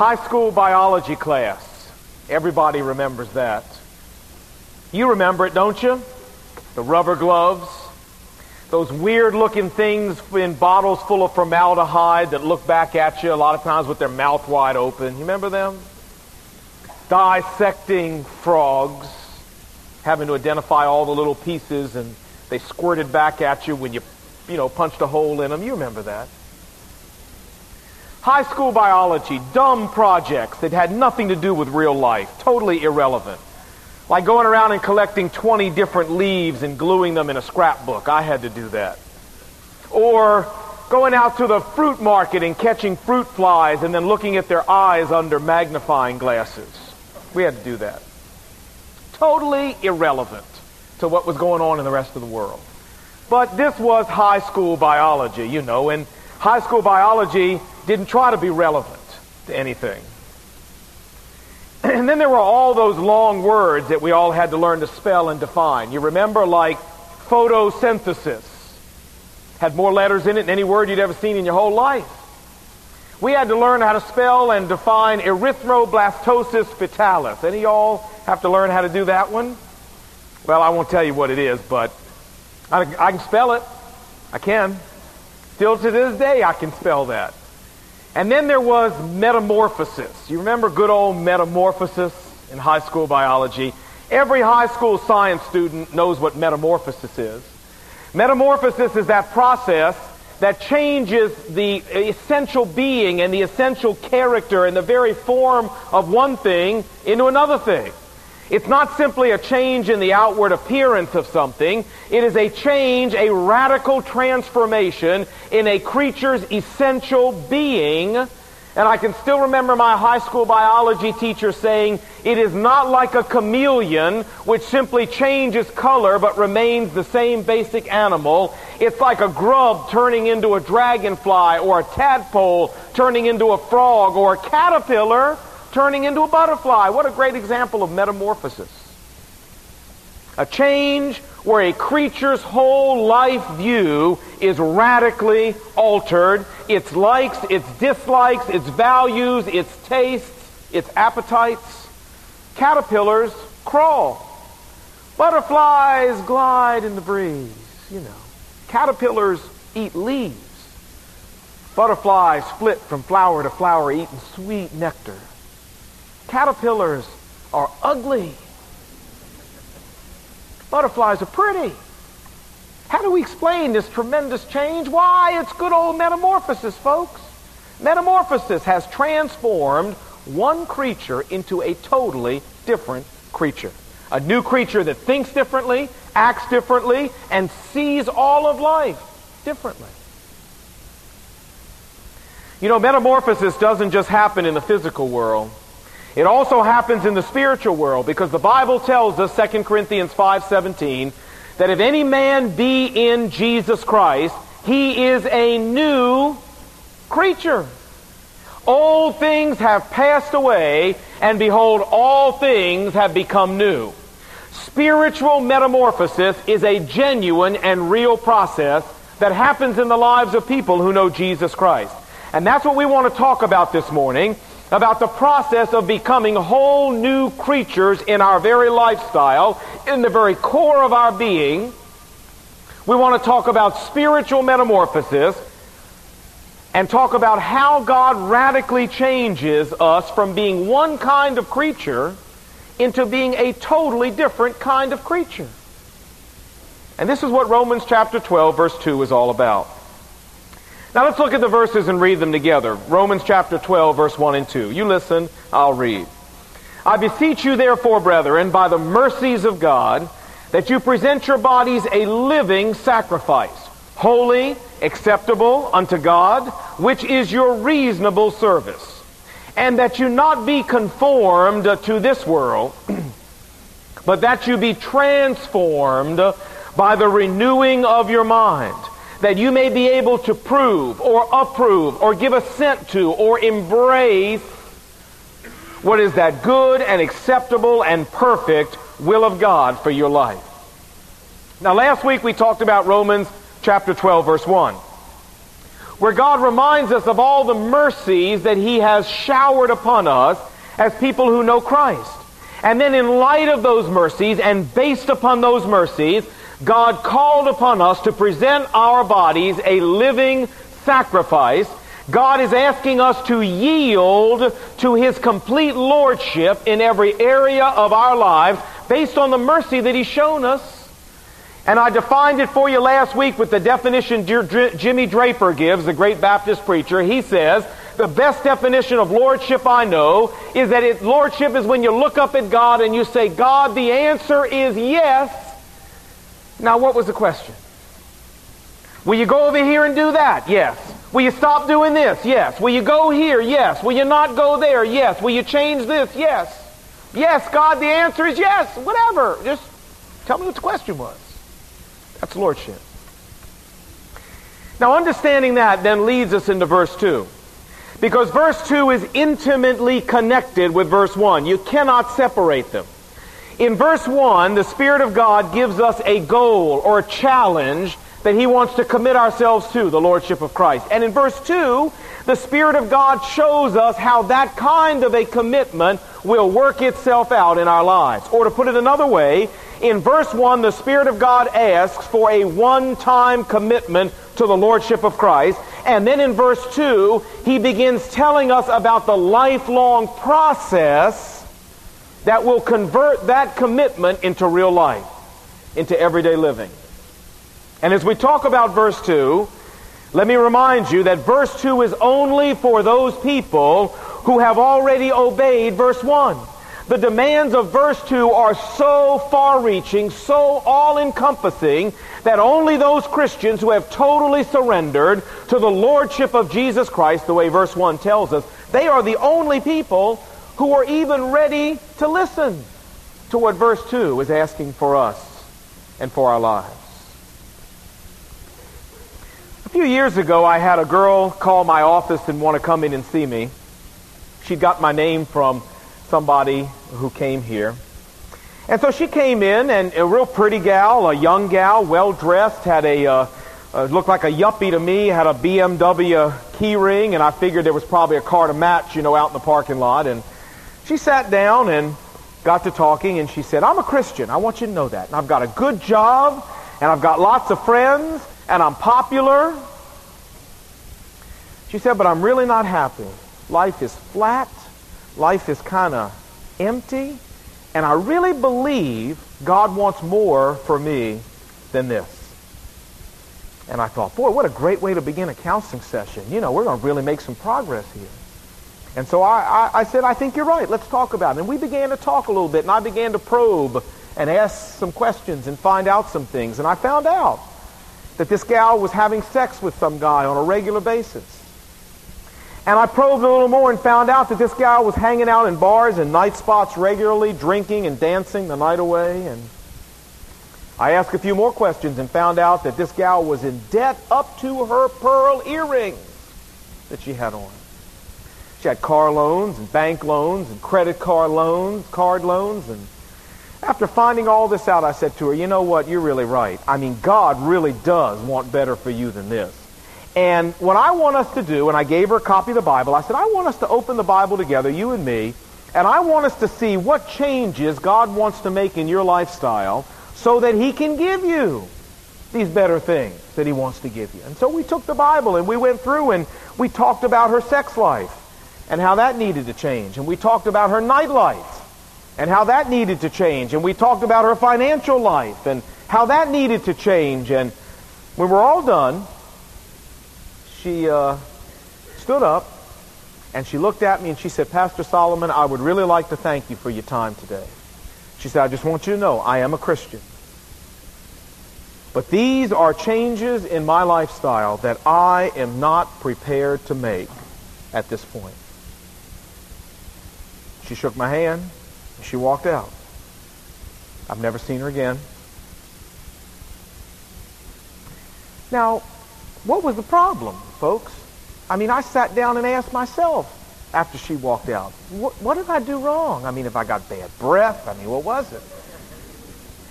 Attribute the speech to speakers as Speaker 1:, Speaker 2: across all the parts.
Speaker 1: High school biology class. Everybody remembers that. You remember it, don't you? The rubber gloves. Those weird-looking things in bottles full of formaldehyde that look back at you a lot of times with their mouth wide open. You remember them? Dissecting frogs, having to identify all the little pieces, and they squirted back at you when you punched a hole in them. You remember that. High school biology, dumb projects that had nothing to do with real life, totally irrelevant. Like going around and collecting 20 different leaves and gluing them in a scrapbook. I had to do that. Or going out to the fruit market and catching fruit flies and then looking at their eyes under magnifying glasses. We had to do that. Totally irrelevant to what was going on in the rest of the world. But this was high school biology, and high school biology didn't try to be relevant to anything. And then there were all those long words that we all had to learn to spell and define. You remember, like photosynthesis. Had more letters in it than any word you'd ever seen in your whole life. We had to learn how to spell and define erythroblastosis fetalis. Any of y'all have to learn how to do that one? Well, I won't tell you what it is, but I can spell it. I can. Still to this day, I can spell that. And then there was metamorphosis. You remember good old metamorphosis in high school biology? Every high school science student knows what metamorphosis is. Metamorphosis is that process that changes the essential being and the essential character and the very form of one thing into another thing. It's not simply a change in the outward appearance of something. It is a change, a radical transformation in a creature's essential being. And I can still remember my high school biology teacher saying, it is not like a chameleon which simply changes color but remains the same basic animal. It's like a grub turning into a dragonfly, or a tadpole turning into a frog, or a caterpillar turning into a butterfly. What a great example of metamorphosis. A change where a creature's whole life view is radically altered. Its likes, its dislikes, its values, its tastes, its appetites. Caterpillars crawl. Butterflies glide in the breeze, Caterpillars eat leaves. Butterflies flit from flower to flower eating sweet nectar. Caterpillars are ugly. Butterflies are pretty. How do we explain this tremendous change? Why, it's good old metamorphosis, folks. Metamorphosis has transformed one creature into a totally different creature. A new creature that thinks differently, acts differently, and sees all of life differently. Metamorphosis doesn't just happen in the physical world. It also happens in the spiritual world, because the Bible tells us, 2 Corinthians 5:17, that if any man be in Jesus Christ, he is a new creature. Old things have passed away, and behold, all things have become new. Spiritual metamorphosis is a genuine and real process that happens in the lives of people who know Jesus Christ. And that's what we want to talk about this morning, about the process of becoming whole new creatures in our very lifestyle, in the very core of our being. We want to talk about spiritual metamorphosis and talk about how God radically changes us from being one kind of creature into being a totally different kind of creature. And this is what Romans chapter 12, verse 2 is all about. Now let's look at the verses and read them together. Romans chapter 12, verse 1 and 2. You listen, I'll read. I beseech you therefore, brethren, by the mercies of God, that you present your bodies a living sacrifice, holy, acceptable unto God, which is your reasonable service. And that you not be conformed to this world, but that you be transformed by the renewing of your mind, that you may be able to prove or approve or give assent to or embrace what is that good and acceptable and perfect will of God for your life. Now last week we talked about Romans chapter 12 verse 1. where God reminds us of all the mercies that He has showered upon us as people who know Christ. And then in light of those mercies and based upon those mercies, God called upon us to present our bodies a living sacrifice. God is asking us to yield to His complete lordship in every area of our lives based on the mercy that He's shown us. And I defined it for you last week with the definition Jimmy Draper gives, the great Baptist preacher. He says, the best definition of lordship I know is that lordship is when you look up at God and you say, God, the answer is yes. Now, what was the question? Will you go over here and do that? Yes. Will you stop doing this? Yes. Will you go here? Yes. Will you not go there? Yes. Will you change this? Yes. Yes, God, the answer is yes. Whatever. Just tell me what the question was. That's lordship. Now, understanding that then leads us into verse 2. Because verse 2 is intimately connected with verse 1. You cannot separate them. In verse 1, the Spirit of God gives us a goal or a challenge that He wants to commit ourselves to, the lordship of Christ. And in verse 2, the Spirit of God shows us how that kind of a commitment will work itself out in our lives. Or to put it another way, in verse 1, the Spirit of God asks for a one-time commitment to the lordship of Christ. And then in verse 2, He begins telling us about the lifelong process that will convert that commitment into real life, into everyday living. And as we talk about verse 2, let me remind you that verse 2 is only for those people who have already obeyed verse 1. The demands of verse 2 are so far-reaching, so all-encompassing, that only those Christians who have totally surrendered to the lordship of Jesus Christ, the way verse 1 tells us, they are the only people who are even ready to listen to what verse 2 is asking for us and for our lives. A few years ago, I had a girl call my office and want to come in and see me. She got my name from somebody who came here. And so she came in, and a real pretty gal, a young gal, well-dressed, had looked like a yuppie to me, had a BMW key ring, and I figured there was probably a car to match, out in the parking lot. And she sat down and got to talking, and she said, I'm a Christian. I want you to know that. And I've got a good job, and I've got lots of friends, and I'm popular. She said, but I'm really not happy. Life is flat. Life is kind of empty. And I really believe God wants more for me than this. And I thought, boy, what a great way to begin a counseling session. We're going to really make some progress here. And so I said, I think you're right. Let's talk about it. And we began to talk a little bit, and I began to probe and ask some questions and find out some things. And I found out that this gal was having sex with some guy on a regular basis. And I probed a little more and found out that this gal was hanging out in bars and night spots regularly, drinking and dancing the night away. And I asked a few more questions and found out that this gal was in debt up to her pearl earrings that she had on. She had car loans and bank loans and credit card loans. And after finding all this out, I said to her, you know what, you're really right. I mean, God really does want better for you than this. And what I want us to do, and I gave her a copy of the Bible, I said, I want us to open the Bible together, you and me, and I want us to see what changes God wants to make in your lifestyle so that He can give you these better things that He wants to give you. And so we took the Bible and we went through and we talked about her sex life and how that needed to change. And we talked about her nightlife and how that needed to change. And we talked about her financial life and how that needed to change. And when we're all done, she stood up and she looked at me and she said, Pastor Solomon, I would really like to thank you for your time today. She said, I just want you to know I am a Christian. But these are changes in my lifestyle that I am not prepared to make at this point. She shook my hand and she walked out. I've never seen her again. Now, what was the problem, folks? I mean, I sat down and asked myself after she walked out, what did I do wrong? I mean, if I got bad breath, what was it?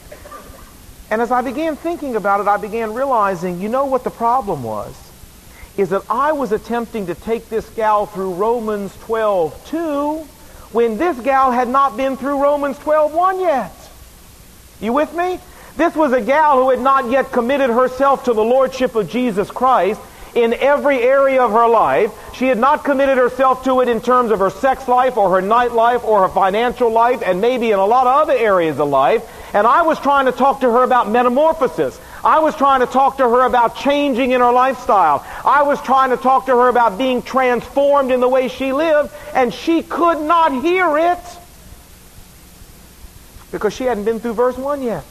Speaker 1: And as I began thinking about it, I began realizing, what the problem was? is that I was attempting to take this gal through Romans 12:2 when this gal had not been through Romans 12:1 yet. You with me? This was a gal who had not yet committed herself to the Lordship of Jesus Christ in every area of her life. She had not committed herself to it in terms of her sex life or her night life or her financial life and maybe in a lot of other areas of life. And I was trying to talk to her about metamorphosis. I was trying to talk to her about changing in her lifestyle. I was trying to talk to her about being transformed in the way she lived, and she could not hear it because she hadn't been through verse 1 yet.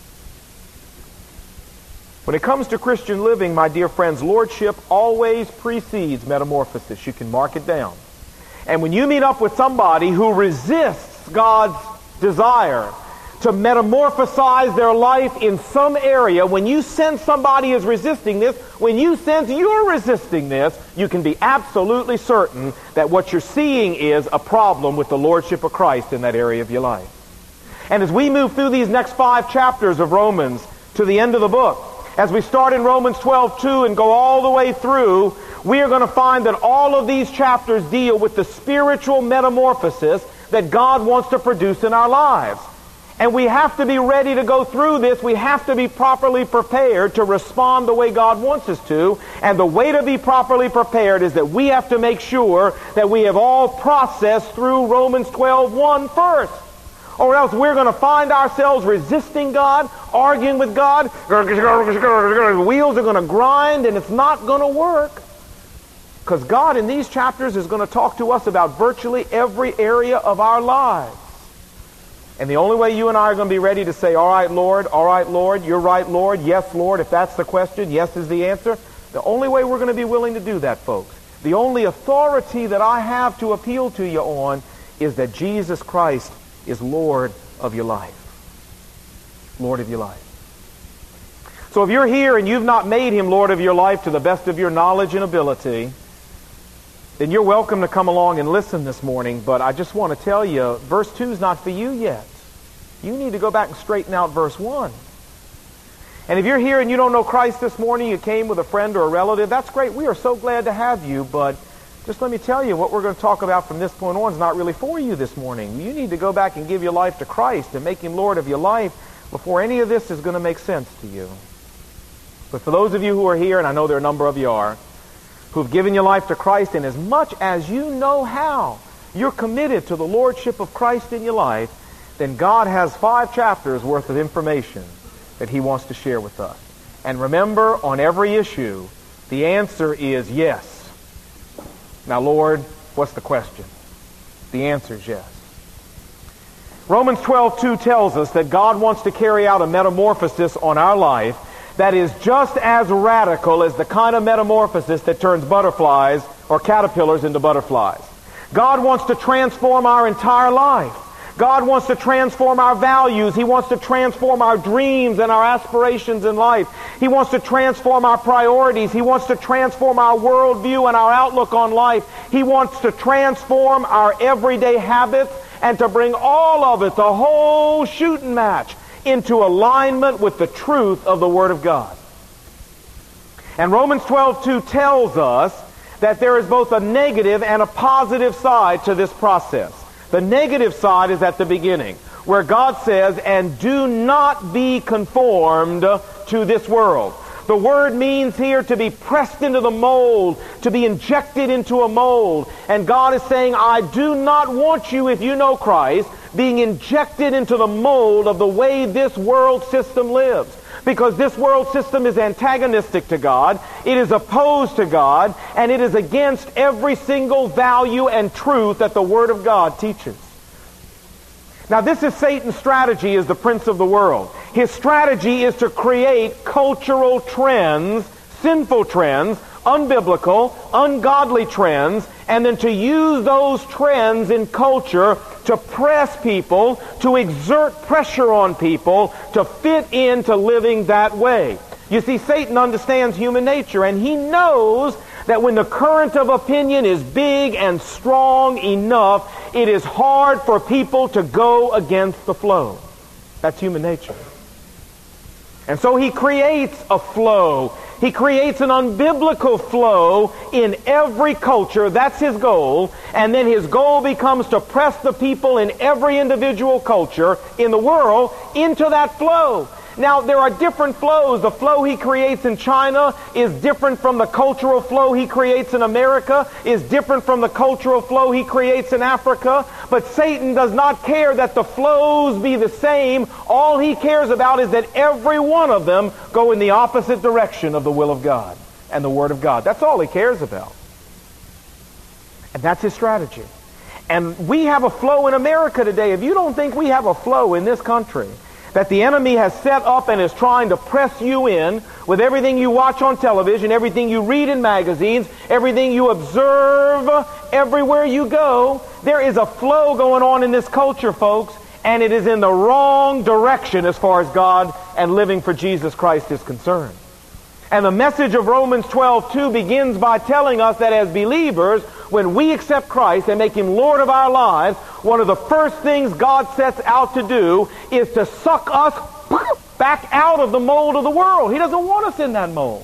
Speaker 1: When it comes to Christian living, my dear friends, lordship always precedes metamorphosis. You can mark it down. And when you meet up with somebody who resists God's desire to metamorphosize their life in some area, when you sense somebody is resisting this, when you sense you're resisting this, you can be absolutely certain that what you're seeing is a problem with the lordship of Christ in that area of your life. And as we move through these next 5 chapters of Romans to the end of the book, as we start in Romans 12:2 and go all the way through, we are going to find that all of these chapters deal with the spiritual metamorphosis that God wants to produce in our lives. And we have to be ready to go through this. We have to be properly prepared to respond the way God wants us to. And the way to be properly prepared is that we have to make sure that we have all processed through Romans 12:1 first. Or else we're going to find ourselves resisting God, arguing with God. The wheels are going to grind and it's not going to work. Because God in these chapters is going to talk to us about virtually every area of our lives. And the only way you and I are going to be ready to say, all right, Lord, you're right, Lord, yes, Lord, if that's the question, yes is the answer. The only way we're going to be willing to do that, folks, the only authority that I have to appeal to you on is that Jesus Christ is Lord of your life. Lord of your life. So if you're here and you've not made Him Lord of your life to the best of your knowledge and ability, then you're welcome to come along and listen this morning. But I just want to tell you, verse 2 is not for you yet. You need to go back and straighten out verse 1. And if you're here and you don't know Christ this morning, you came with a friend or a relative, that's great. We are so glad to have you, but just let me tell you, what we're going to talk about from this point on is not really for you this morning. You need to go back and give your life to Christ and make Him Lord of your life before any of this is going to make sense to you. But for those of you who are here, and I know there are a number of you are, who've given your life to Christ, and as much as you know how, you're committed to the Lordship of Christ in your life, then God has 5 chapters worth of information that He wants to share with us. And remember, on every issue, the answer is yes. Now, Lord, what's the question? The answer is yes. Romans 12:2 tells us that God wants to carry out a metamorphosis on our life that is just as radical as the kind of metamorphosis that turns butterflies or caterpillars into butterflies. God wants to transform our entire life. God wants to transform our values. He wants to transform our dreams and our aspirations in life. He wants to transform our priorities. He wants to transform our worldview and our outlook on life. He wants to transform our everyday habits and to bring all of it, the whole shooting match, into alignment with the truth of the Word of God. And Romans 12:2 tells us that there is both a negative and a positive side to this process. The negative side is at the beginning, where God says, and do not be conformed to this world. The word means here to be pressed into the mold, to be injected into a mold. And God is saying, I do not want you, if you know Christ, being injected into the mold of the way this world system lives. Because this world system is antagonistic to God, it is opposed to God, and it is against every single value and truth that the Word of God teaches. Now, this is Satan's strategy as the prince of the world. His strategy is to create cultural trends, sinful trends, unbiblical, ungodly trends, and then to use those trends in culture to press people, to exert pressure on people, to fit into living that way. You see, Satan understands human nature, and he knows that when the current of opinion is big and strong enough, it is hard for people to go against the flow. That's human nature. And so he creates a flow. He creates an unbiblical flow in every culture. That's his goal. And then his goal becomes to press the people in every individual culture in the world into that flow. Now, there are different flows. The flow he creates in China is different from the cultural flow he creates in America, is different from the cultural flow he creates in Africa. But Satan does not care that the flows be the same. All he cares about is that every one of them go in the opposite direction of the will of God and the Word of God. That's all he cares about. And that's his strategy. And we have a flow in America today. If you don't think we have a flow in this country that the enemy has set up and is trying to press you in with everything you watch on television, everything you read in magazines, everything you observe everywhere you go, there is a flow going on in this culture, folks, and it is in the wrong direction as far as God and living for Jesus Christ is concerned. And the message of Romans 12:2 begins by telling us that as believers, when we accept Christ and make Him Lord of our lives, one of the first things God sets out to do is to suck us back out of the mold of the world. He doesn't want us in that mold.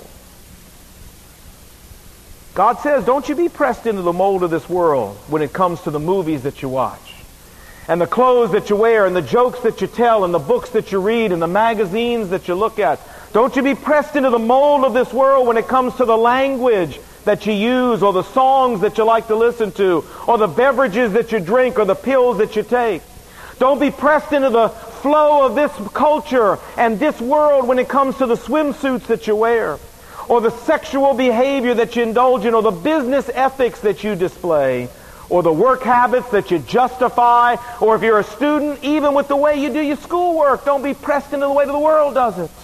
Speaker 1: God says, don't you be pressed into the mold of this world when it comes to the movies that you watch, and the clothes that you wear, and the jokes that you tell, and the books that you read, and the magazines that you look at. Don't you be pressed into the mold of this world when it comes to the language that you use, or the songs that you like to listen to, or the beverages that you drink, or the pills that you take. Don't be pressed into the flow of this culture and this world when it comes to the swimsuits that you wear, or the sexual behavior that you indulge in, or the business ethics that you display, or the work habits that you justify, or if you're a student, even with the way you do your schoolwork. Don't be pressed into the way the world does it.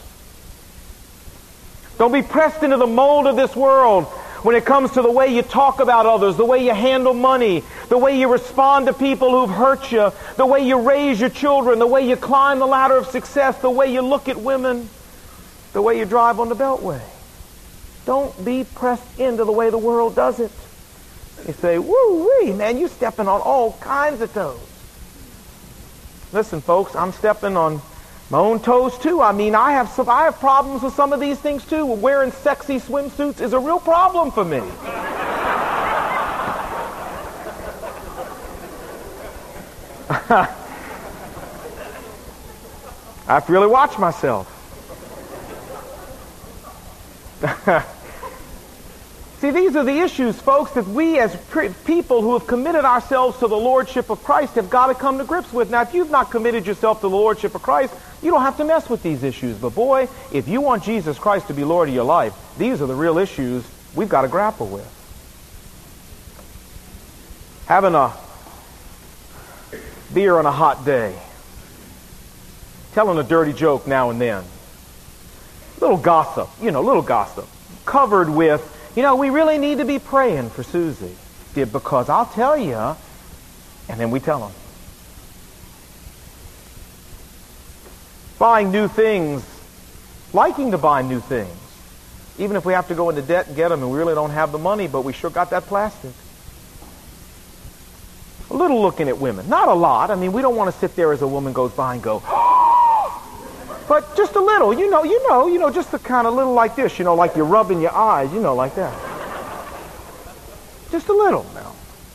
Speaker 1: Don't be pressed into the mold of this world when it comes to the way you talk about others, the way you handle money, the way you respond to people who've hurt you, the way you raise your children, the way you climb the ladder of success, the way you look at women, the way you drive on the Beltway. Don't be pressed into the way the world does it. You say, woo-wee, man, you're stepping on all kinds of toes. Listen, folks, I'm stepping on my own toes too. I mean, I have problems with some of these things too. Wearing sexy swimsuits is a real problem for me. I have to really watch myself. See, these are the issues, folks, that we as people who have committed ourselves to the Lordship of Christ have got to come to grips with. Now, if you've not committed yourself to the Lordship of Christ, you don't have to mess with these issues. But boy, if you want Jesus Christ to be Lord of your life, these are the real issues we've got to grapple with. Having a beer on a hot day. Telling a dirty joke now and then. Little gossip, little gossip. Covered with, we really need to be praying for Susie. Because I'll tell you, and then we tell them. Buying new things, liking to buy new things. Even if we have to go into debt and get them and we really don't have the money, but we sure got that plastic. A little looking at women. Not a lot. I mean, we don't want to sit there as a woman goes by and go, but just a little, just the kind of little like this, like you're rubbing your eyes, like that. Just a little now.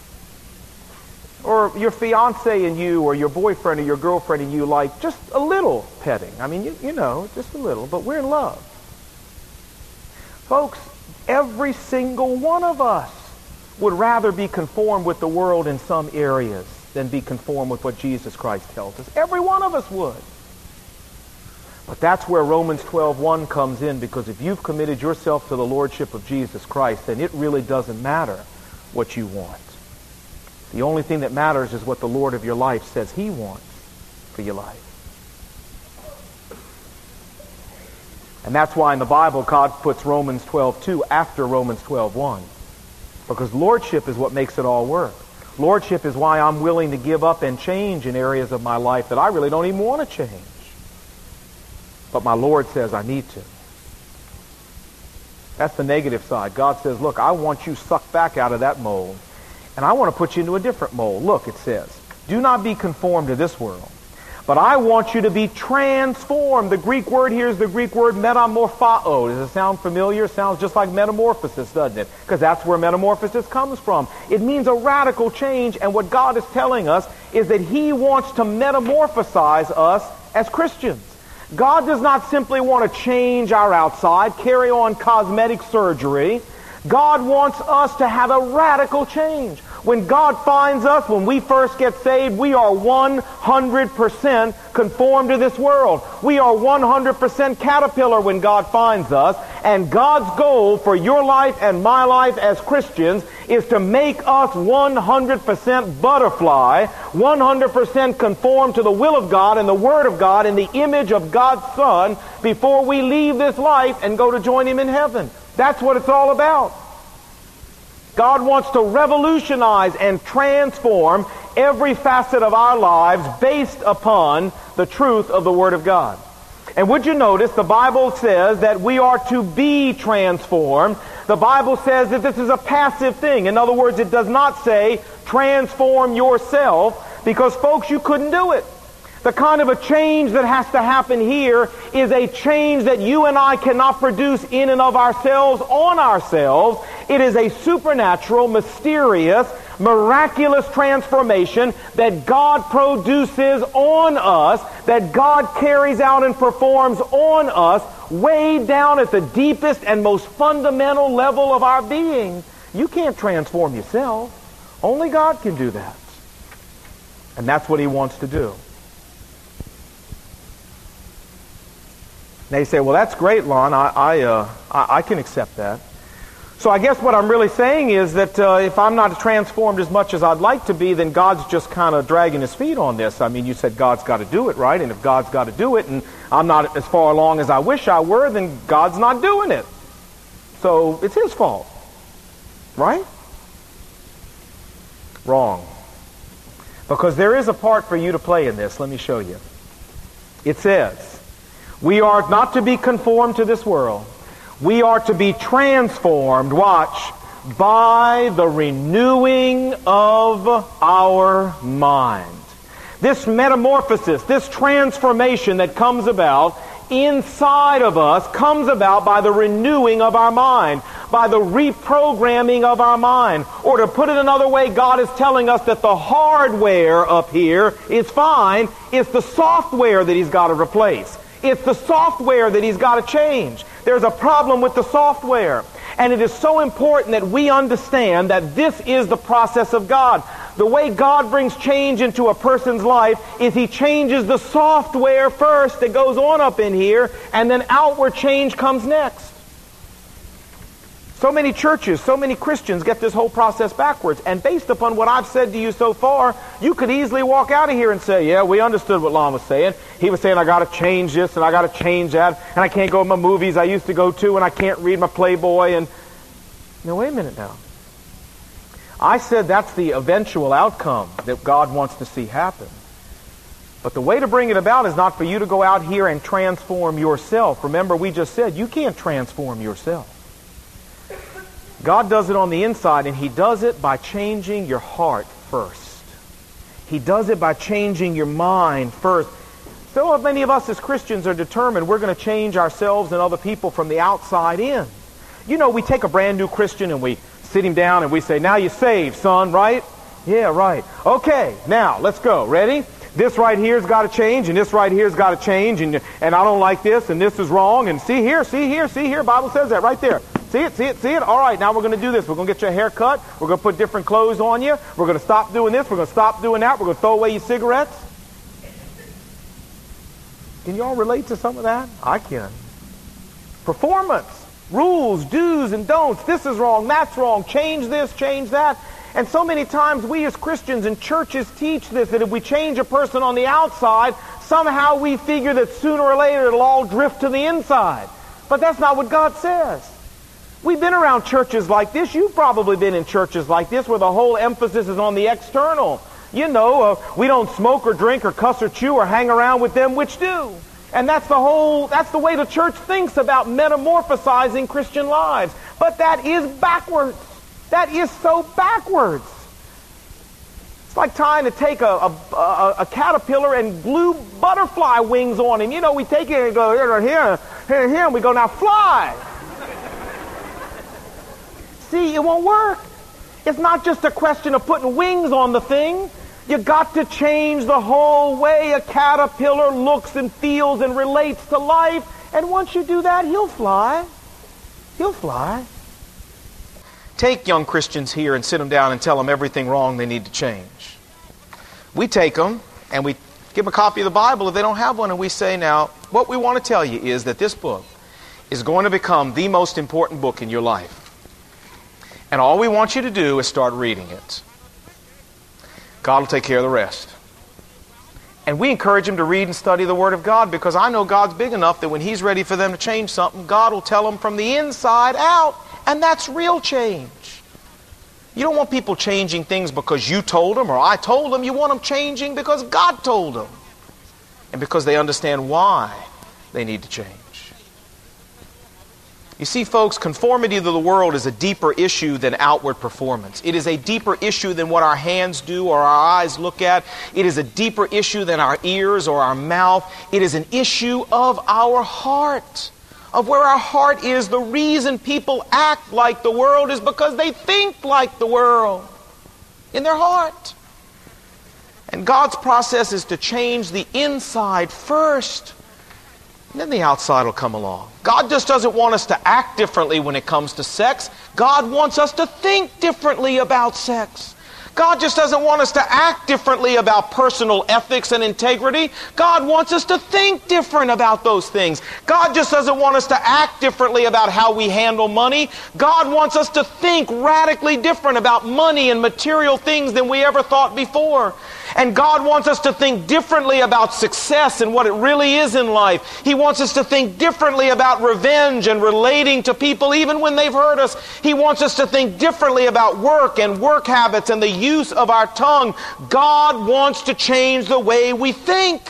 Speaker 1: Or your fiance and you, or your boyfriend or your girlfriend and you, like just a little petting. I mean, just a little, but we're in love. Folks, every single one of us would rather be conformed with the world in some areas than be conformed with what Jesus Christ tells us. Every one of us would. But that's where Romans 12:1 comes in, because if you've committed yourself to the Lordship of Jesus Christ, then it really doesn't matter what you want. The only thing that matters is what the Lord of your life says He wants for your life. And that's why in the Bible God puts Romans 12:2 after Romans 12:1. Because Lordship is what makes it all work. Lordship is why I'm willing to give up and change in areas of my life that I really don't even want to change. But my Lord says I need to. That's the negative side. God says, look, I want you sucked back out of that mold, and I want to put you into a different mold. Look, it says, do not be conformed to this world, But I want you to be transformed. The Greek word here is the Greek word metamorphao. Does it sound familiar? It sounds just like metamorphosis, doesn't it? Because that's where metamorphosis comes from. It means a radical change, and what God is telling us is that He wants to metamorphosize us as Christians. God does not simply want to change our outside, carry on cosmetic surgery. God wants us to have a radical change. When God finds us, when we first get saved, we are 100% conformed to this world. We are 100% caterpillar when God finds us. And God's goal for your life and my life as Christians is to make us 100% butterfly, 100% conform to the will of God and the Word of God in the image of God's Son before we leave this life and go to join Him in heaven. That's what it's all about. God wants to revolutionize and transform every facet of our lives based upon the truth of the Word of God. And would you notice the Bible says that we are to be transformed. The Bible says that this is a passive thing. In other words, it does not say transform yourself, because folks, you couldn't do it. The kind of a change that has to happen here is a change that you and I cannot produce in and of ourselves, on ourselves. It is a supernatural, mysterious, miraculous transformation that God produces on us, that God carries out and performs on us, way down at the deepest and most fundamental level of our being. You can't transform yourself. Only God can do that. And that's what He wants to do. Now you say, well, that's great, Lon. I can accept that. So I guess what I'm really saying is that if I'm not transformed as much as I'd like to be, then God's just kind of dragging His feet on this. I mean, you said God's got to do it, right? And if God's got to do it and I'm not as far along as I wish I were, then God's not doing it. So it's His fault. Right? Wrong. Because there is a part for you to play in this. Let me show you. It says, we are not to be conformed to this world. We are to be transformed, watch, by the renewing of our mind. This metamorphosis, this transformation that comes about inside of us comes about by the renewing of our mind, by the reprogramming of our mind. Or to put it another way, God is telling us that the hardware up here is fine. It's the software that He's got to replace. It's the software that He's got to change. There's a problem with the software. And it is so important that we understand that this is the process of God. The way God brings change into a person's life is He changes the software first that goes on up in here, and then outward change comes next. So many churches, so many Christians get this whole process backwards. And based upon what I've said to you so far, you could easily walk out of here and say, yeah, we understood what Lon was saying. He was saying I got to change this and I got to change that, and I can't go to my movies I used to go to, and I can't read my Playboy. And now, wait a minute now. I said that's the eventual outcome that God wants to see happen. But the way to bring it about is not for you to go out here and transform yourself. Remember, we just said you can't transform yourself. God does it on the inside, and He does it by changing your heart first. He does it by changing your mind first. So many of us as Christians are determined we're going to change ourselves and other people from the outside in. You know, we take a brand new Christian and we sit him down and we say, now you're saved, son, right? Yeah, right. Okay, now, let's go. Ready? This right here's got to change, and this right here's got to change, and I don't like this, and this is wrong, and see here, Bible says that right there. See it? All right, now we're going to do this. We're going to get your hair cut. We're going to put different clothes on you. We're going to stop doing this. We're going to stop doing that. We're going to throw away your cigarettes. Can you all relate to some of that? I can. Performance. Rules, do's and don'ts. This is wrong. That's wrong. Change this, change that. And so many times we as Christians and churches teach this, that if we change a person on the outside, somehow we figure that sooner or later it'll all drift to the inside. But that's not what God says. We've been around churches like this. You've probably been in churches like this where the whole emphasis is on the external. You know, we don't smoke or drink or cuss or chew or hang around with them which do. And that's the way the church thinks about metamorphosizing Christian lives. But that is backwards. That is so backwards. It's like trying to take a caterpillar and glue butterfly wings on him. You know, we take it and go here, and we go, now fly. See, it won't work. It's not just a question of putting wings on the thing. You got to change the whole way a caterpillar looks and feels and relates to life. And once you do that, he'll fly. He'll fly. Take young Christians here and sit them down and tell them everything wrong they need to change. We take them and we give them a copy of the Bible if they don't have one, and we say, now, what we want to tell you is that this book is going to become the most important book in your life. And all we want you to do is start reading it. God will take care of the rest. And we encourage them to read and study the Word of God, because I know God's big enough that when He's ready for them to change something, God will tell them from the inside out. And that's real change. You don't want people changing things because you told them or I told them. You want them changing because God told them. And because they understand why they need to change. You see, folks, conformity to the world is a deeper issue than outward performance. It is a deeper issue than what our hands do or our eyes look at. It is a deeper issue than our ears or our mouth. It is an issue of our heart, of where our heart is. The reason people act like the world is because they think like the world in their heart. And God's process is to change the inside first. And then the outside will come along. God just doesn't want us to act differently when it comes to sex. God wants us to think differently about sex. God just doesn't want us to act differently about personal ethics and integrity. God wants us to think different about those things. God just doesn't want us to act differently about how we handle money. God wants us to think radically different about money and material things than we ever thought before. And God wants us to think differently about success and what it really is in life. He wants us to think differently about revenge and relating to people even when they've hurt us. He wants us to think differently about work and work habits and the use of our tongue. God wants to change the way we think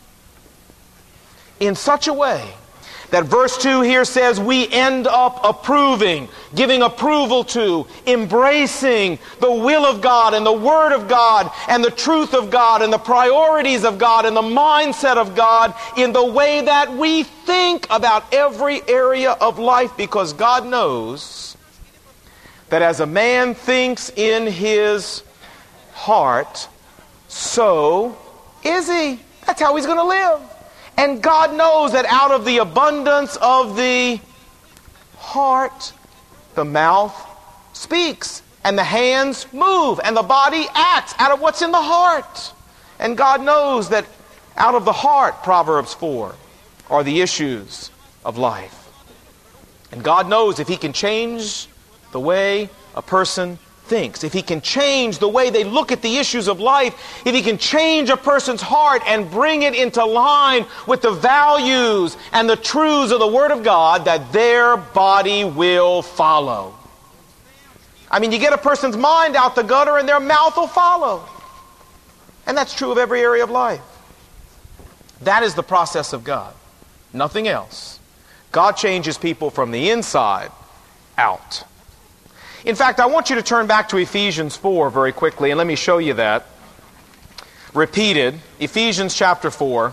Speaker 1: in such a way that verse 2 here says we end up approving, giving approval to, embracing the will of God and the Word of God and the truth of God and the priorities of God and the mindset of God in the way that we think about every area of life, because God knows that as a man thinks in his heart, so is he. That's how he's going to live. And God knows that out of the abundance of the heart, the mouth speaks, and the hands move, and the body acts out of what's in the heart. And God knows that out of the heart, Proverbs 4, are the issues of life. And God knows if He can change the way a person thinks, if He can change the way they look at the issues of life, if He can change a person's heart and bring it into line with the values and the truths of the Word of God, that their body will follow. I mean, you get a person's mind out the gutter and their mouth will follow. And that's true of every area of life. That is the process of God. Nothing else. God changes people from the inside out. In fact, I want you to turn back to Ephesians 4 very quickly, and let me show you that. Repeated, Ephesians chapter 4,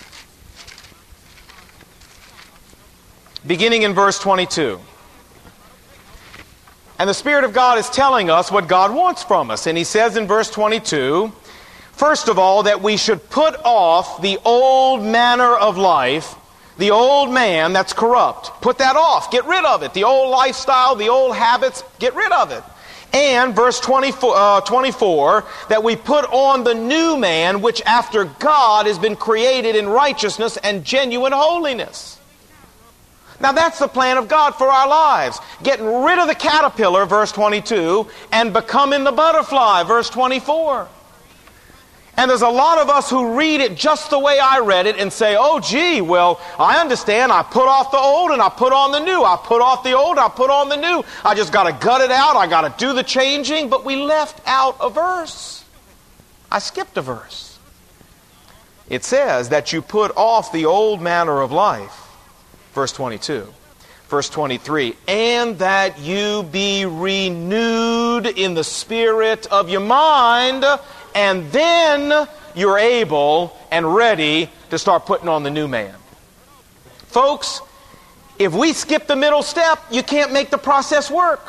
Speaker 1: beginning in verse 22. And the Spirit of God is telling us what God wants from us. And He says in verse 22, first of all, that we should put off the old manner of life, the old man that's corrupt. Put that off. Get rid of it. The old lifestyle, the old habits, get rid of it. And verse 24, that we put on the new man, which after God has been created in righteousness and genuine holiness. Now that's the plan of God for our lives. Getting rid of the caterpillar, verse 22, and becoming the butterfly, verse 24. And there's a lot of us who read it just the way I read it and say, oh gee, well, I understand. I put off the old and I put on the new. I put off the old, I put on the new. I just got to gut it out. I got to do the changing. But we left out a verse. I skipped a verse. It says that you put off the old manner of life. Verse 22. Verse 23, and that you be renewed in the spirit of your mind, and then you're able and ready to start putting on the new man. Folks, if we skip the middle step, you can't make the process work.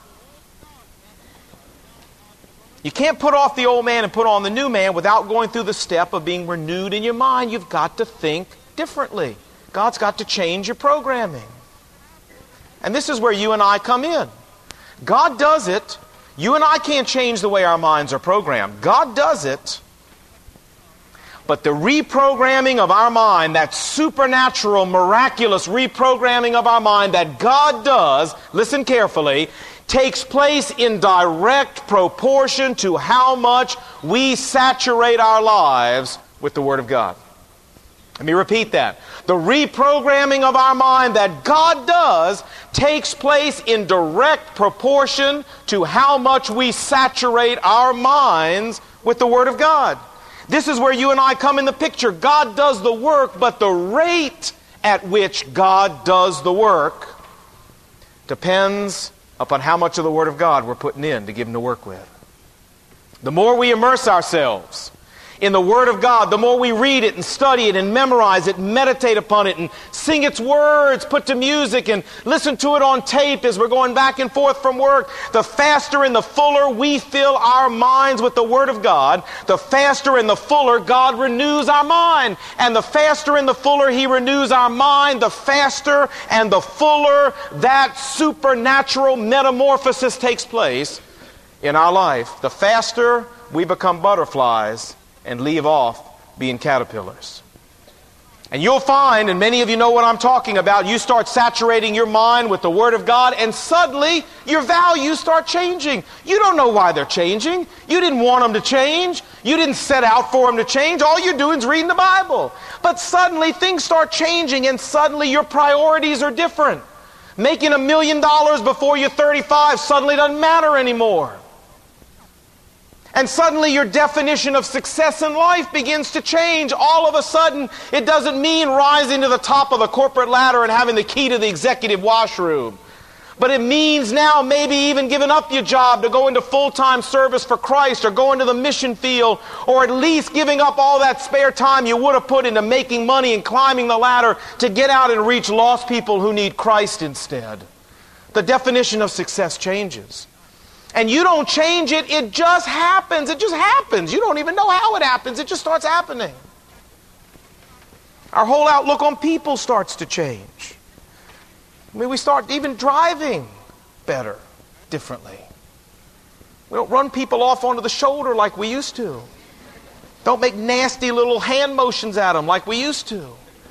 Speaker 1: You can't put off the old man and put on the new man without going through the step of being renewed in your mind. You've got to think differently. God's got to change your programming. And this is where you and I come in. God does it. You and I can't change the way our minds are programmed. God does it. But the reprogramming of our mind, that supernatural, miraculous reprogramming of our mind that God does, listen carefully, takes place in direct proportion to how much we saturate our lives with the Word of God. Let me repeat that. The reprogramming of our mind that God does takes place in direct proportion to how much we saturate our minds with the Word of God. This is where you and I come in the picture. God does the work, but the rate at which God does the work depends upon how much of the Word of God we're putting in to give Him to work with. The more we immerse ourselves in the Word of God, the more we read it and study it and memorize it and meditate upon it and sing its words, put to music and listen to it on tape as we're going back and forth from work, the faster and the fuller we fill our minds with the Word of God, the faster and the fuller God renews our mind. And the faster and the fuller He renews our mind, the faster and the fuller that supernatural metamorphosis takes place in our life. The faster we become butterflies and leave off being caterpillars. And you'll find, and many of you know what I'm talking about, you start saturating your mind with the Word of God, and suddenly your values start changing. You don't know why they're changing. You didn't want them to change. You didn't set out for them to change. All you're doing is reading the Bible. But suddenly things start changing, and suddenly your priorities are different. Making $1 million before you're 35 suddenly doesn't matter anymore. And suddenly your definition of success in life begins to change. All of a sudden, it doesn't mean rising to the top of the corporate ladder and having the key to the executive washroom. But it means now maybe even giving up your job to go into full-time service for Christ, or go into the mission field, or at least giving up all that spare time you would have put into making money and climbing the ladder to get out and reach lost people who need Christ instead. The definition of success changes. And you don't change it, it just happens. It just happens. You don't even know how it happens. It just starts happening. Our whole outlook on people starts to change. I mean, we start even driving better, differently. We don't run people off onto the shoulder like we used to. Don't make nasty little hand motions at them like we used to.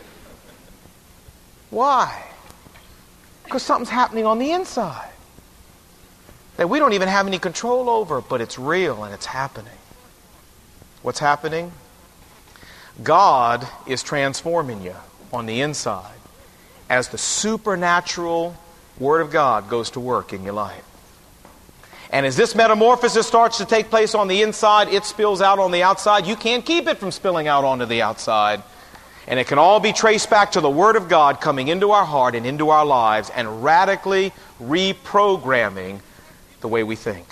Speaker 1: Why? Because something's happening on the inside that we don't even have any control over, but it's real and it's happening. What's happening? God is transforming you on the inside as the supernatural Word of God goes to work in your life. And as this metamorphosis starts to take place on the inside, it spills out on the outside. You can't keep it from spilling out onto the outside. And it can all be traced back to the Word of God coming into our heart and into our lives and radically reprogramming the way we think.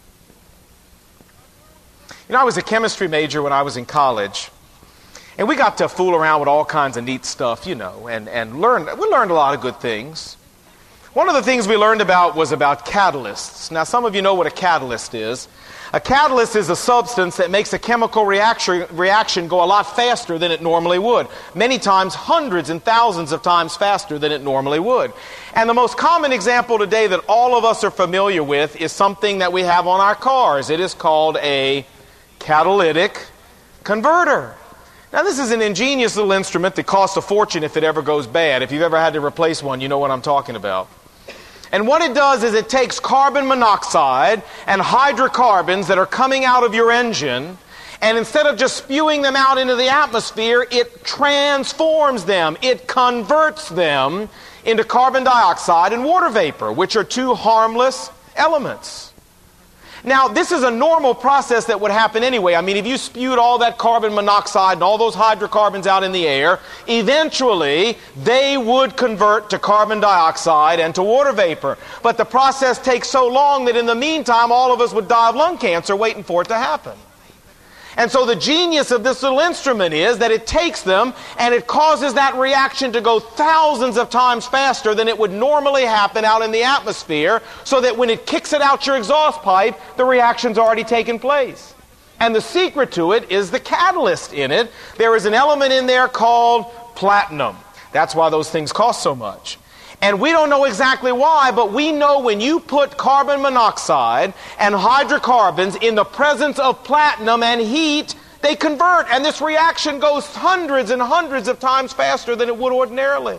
Speaker 1: You know, I was a chemistry major when I was in college, and we got to fool around with all kinds of neat stuff, you know, and we learned a lot of good things. One of the things we learned about was about catalysts. Now, some of you know what a catalyst is. A catalyst is a substance that makes a chemical reaction go a lot faster than it normally would. Many times, hundreds and thousands of times faster than it normally would. And the most common example today that all of us are familiar with is something that we have on our cars. It is called a catalytic converter. Now, this is an ingenious little instrument that costs a fortune if it ever goes bad. If you've ever had to replace one, you know what I'm talking about. And what it does is it takes carbon monoxide and hydrocarbons that are coming out of your engine, and instead of just spewing them out into the atmosphere, it transforms them. It converts them into carbon dioxide and water vapor, which are two harmless elements. Now, this is a normal process that would happen anyway. I mean, if you spewed all that carbon monoxide and all those hydrocarbons out in the air, eventually they would convert to carbon dioxide and to water vapor. But the process takes so long that in the meantime, all of us would die of lung cancer waiting for it to happen. And so the genius of this little instrument is that it takes them and it causes that reaction to go thousands of times faster than it would normally happen out in the atmosphere, so that when it kicks it out your exhaust pipe, the reaction's already taken place. And the secret to it is the catalyst in it. There is an element in there called platinum. That's why those things cost so much. And we don't know exactly why, but we know when you put carbon monoxide and hydrocarbons in the presence of platinum and heat, they convert. And this reaction goes hundreds and hundreds of times faster than it would ordinarily.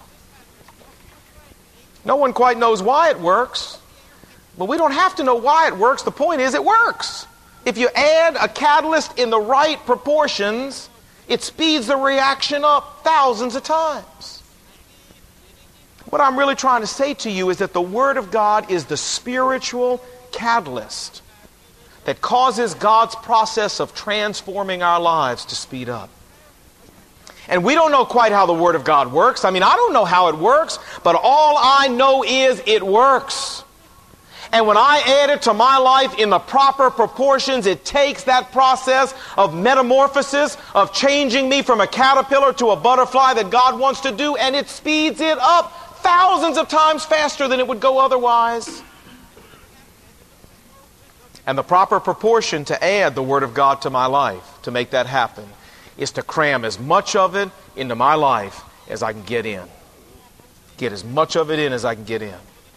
Speaker 1: No one quite knows why it works. But we don't have to know why it works. The point is it works. If you add a catalyst in the right proportions, it speeds the reaction up thousands of times. What I'm really trying to say to you is that the Word of God is the spiritual catalyst that causes God's process of transforming our lives to speed up. And we don't know quite how the Word of God works. I don't know how it works, but all I know is it works. And when I add it to my life in the proper proportions, it takes that process of metamorphosis, of changing me from a caterpillar to a butterfly that God wants to do, and it speeds it up thousands of times faster than it would go otherwise. And the proper proportion to add the Word of God to my life, to make that happen, is to cram as much of it into my life as I can get in. Get as much of it in as I can get in.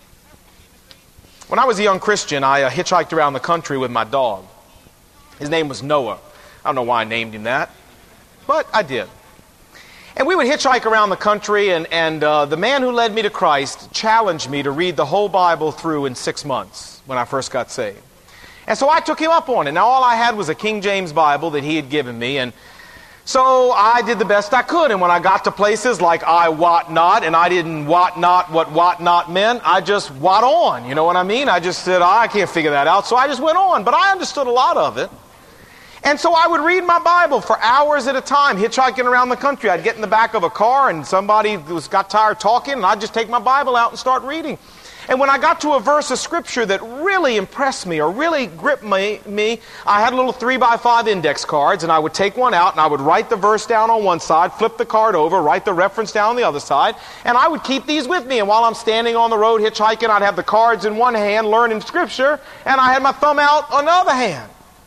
Speaker 1: When I was a young Christian, I hitchhiked around the country with my dog. His name was Noah. I don't know why I named him that, but I did. And we would hitchhike around the country, and the man who led me to Christ challenged me to read the whole Bible through in 6 months when I first got saved. And so I took him up on it. Now all I had was a King James Bible that he had given me, and so I did the best I could. And when I got to places like I wot not, and I didn't wot not what wot not meant, I just wot on, you know what I mean? I just said, I can't figure that out, so I just went on. But I understood a lot of it. And so I would read my Bible for hours at a time, hitchhiking around the country. I'd get in the back of a car and somebody got tired talking, and I'd just take my Bible out and start reading. And when I got to a verse of Scripture that really impressed me or really gripped me, I had little 3x5 index cards, and I would take one out and I would write the verse down on one side, flip the card over, write the reference down on the other side, and I would keep these with me. And while I'm standing on the road hitchhiking, I'd have the cards in one hand, learning Scripture, and I had my thumb out on the other hand.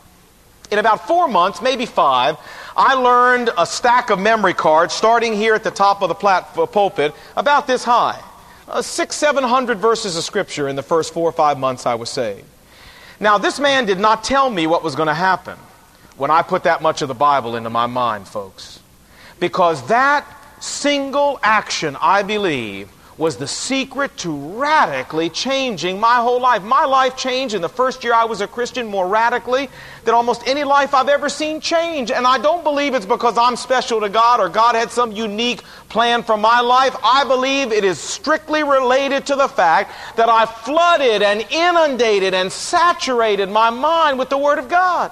Speaker 1: In about 4 months, maybe 5, I learned a stack of memory cards starting here at the top of the pulpit, about this high. 600-700 verses of Scripture in the first 4 or 5 months I was saved. Now, this man did not tell me what was going to happen when I put that much of the Bible into my mind, folks. Because that single action, I believe, was the secret to radically changing my whole life. My life changed in the first year I was a Christian more radically than almost any life I've ever seen change. And I don't believe it's because I'm special to God or God had some unique plan for my life. I believe it is strictly related to the fact that I flooded and inundated and saturated my mind with the Word of God.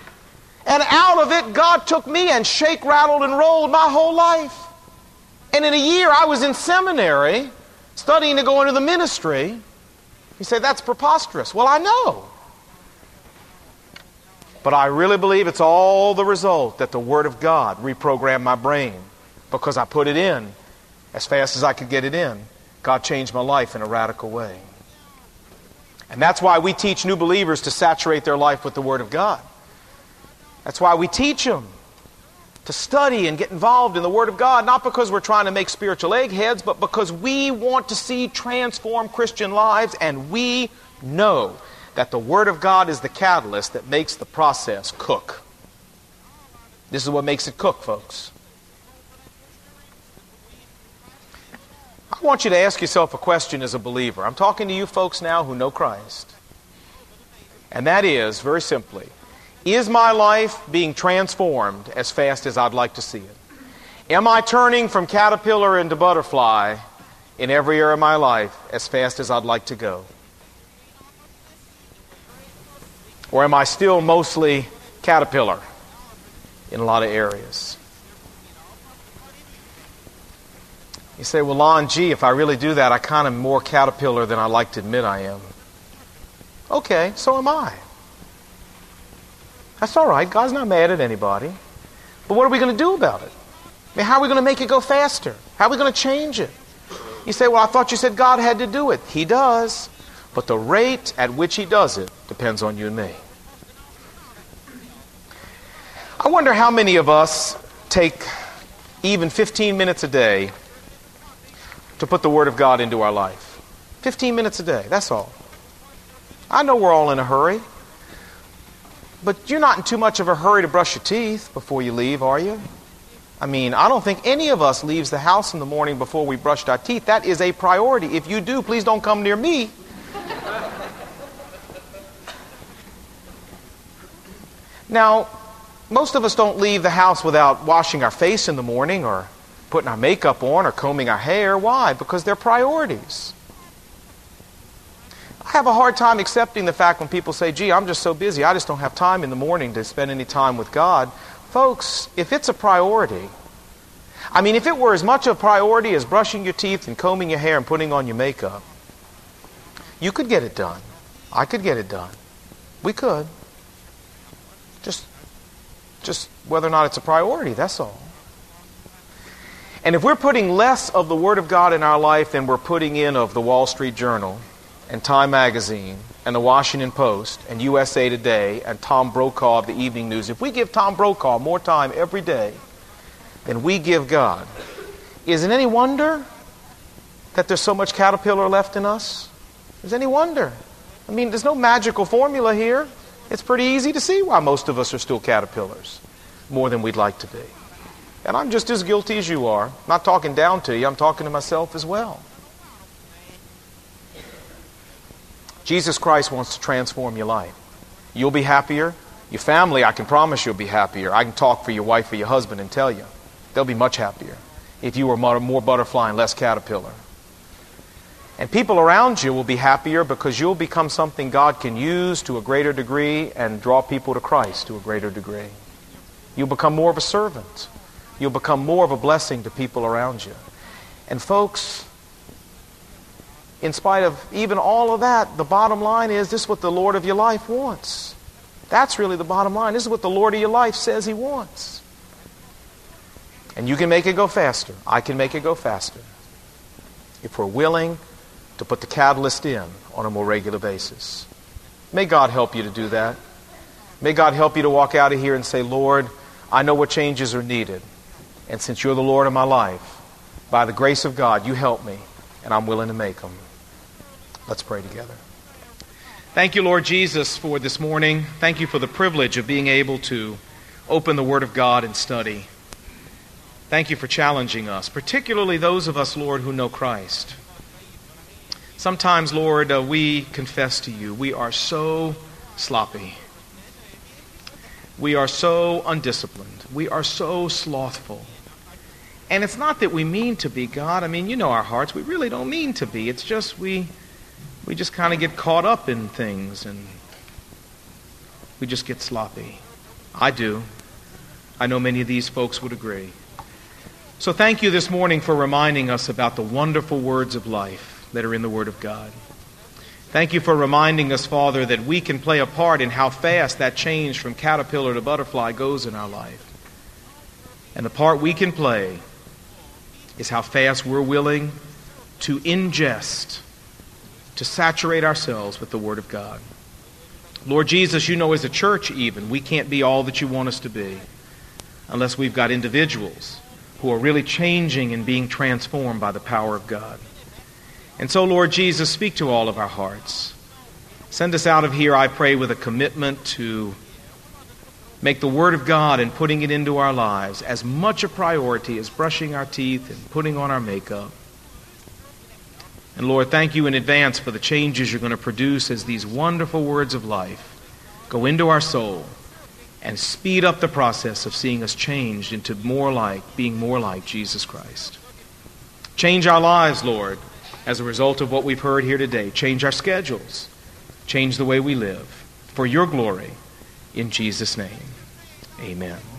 Speaker 1: And out of it, God took me and shake, rattled, and rolled my whole life. And in a year, I was in seminary, studying to go into the ministry. You say, that's preposterous. Well, I know. But I really believe it's all the result that the Word of God reprogrammed my brain, because I put it in as fast as I could get it in. God changed my life in a radical way. And that's why we teach new believers to saturate their life with the Word of God. That's why we teach them to study and get involved in the Word of God, not because we're trying to make spiritual eggheads, but because we want to see transformed Christian lives, and we know that the Word of God is the catalyst that makes the process cook. This is what makes it cook, folks. I want you to ask yourself a question as a believer. I'm talking to you folks now who know Christ. And that is, very simply, is my life being transformed as fast as I'd like to see it? Am I turning from caterpillar into butterfly in every area of my life as fast as I'd like to go? Or am I still mostly caterpillar in a lot of areas? You say, well, Lon, gee, if I really do that, I kind of am more caterpillar than I like to admit I am. Okay, so am I. That's all right. God's not mad at anybody. But what are we going to do about it? I mean, how are we going to make it go faster? How are we going to change it? You say, well, I thought you said God had to do it. He does. But the rate at which He does it depends on you and me. I wonder how many of us take even 15 minutes a day to put the Word of God into our life. 15 minutes a day, that's all. I know we're all in a hurry. But you're not in too much of a hurry to brush your teeth before you leave, are you? I mean, I don't think any of us leaves the house in the morning before we brushed our teeth. That is a priority. If you do, please don't come near me. Now, most of us don't leave the house without washing our face in the morning or putting our makeup on or combing our hair. Why? Because they're priorities. I have a hard time accepting the fact when people say, gee, I'm just so busy, I just don't have time in the morning to spend any time with God. Folks, if it's a priority, I mean, if it were as much a priority as brushing your teeth and combing your hair and putting on your makeup, you could get it done. I could get it done. We could. Just whether or not it's a priority, that's all. And if we're putting less of the Word of God in our life than we're putting in of the Wall Street Journal and Time Magazine and the Washington Post and USA Today and Tom Brokaw of the Evening News, if we give Tom Brokaw more time every day than we give God, is it any wonder that there's so much caterpillar left in us? Is it any wonder? I mean, there's no magical formula here. It's pretty easy to see why most of us are still caterpillars, more than we'd like to be. And I'm just as guilty as you are. I'm not talking down to you, I'm talking to myself as well. Jesus Christ wants to transform your life. You'll be happier. Your family, I can promise you'll be happier. I can talk for your wife or your husband and tell you. They'll be much happier if you were more butterfly and less caterpillar. And people around you will be happier because you'll become something God can use to a greater degree and draw people to Christ to a greater degree. You'll become more of a servant. You'll become more of a blessing to people around you. And folks, in spite of even all of that, the bottom line is this is what the Lord of your life wants. That's really the bottom line. This is what the Lord of your life says He wants. And you can make it go faster. I can make it go faster. If we're willing to put the catalyst in on a more regular basis. May God help you to do that. May God help you to walk out of here and say, Lord, I know what changes are needed. And since you're the Lord of my life, by the grace of God, you help me, and I'm willing to make them. Let's pray together. Thank you, Lord Jesus, for this morning. Thank you for the privilege of being able to open the Word of God and study. Thank you for challenging us, particularly those of us, Lord, who know Christ. Sometimes, Lord, we confess to you, we are so sloppy. We are so undisciplined. We are so slothful. And it's not that we mean to be, God. I mean, you know our hearts. We really don't mean to be. It's just we just kind of get caught up in things and we just get sloppy. I do. I know many of these folks would agree. So thank you this morning for reminding us about the wonderful words of life that are in the Word of God. Thank you for reminding us, Father, that we can play a part in how fast that change from caterpillar to butterfly goes in our life. And the part we can play is how fast we're willing to ingest, to saturate ourselves with the Word of God. Lord Jesus, you know as a church even, we can't be all that you want us to be unless we've got individuals who are really changing and being transformed by the power of God. And so, Lord Jesus, speak to all of our hearts. Send us out of here, I pray, with a commitment to make the Word of God and putting it into our lives as much a priority as brushing our teeth and putting on our makeup. And Lord, thank you in advance for the changes you're going to produce as these wonderful words of life go into our soul and speed up the process of seeing us changed into being more like Jesus Christ. Change our lives, Lord, as a result of what we've heard here today. Change our schedules. Change the way we live. For your glory, in Jesus' name, amen.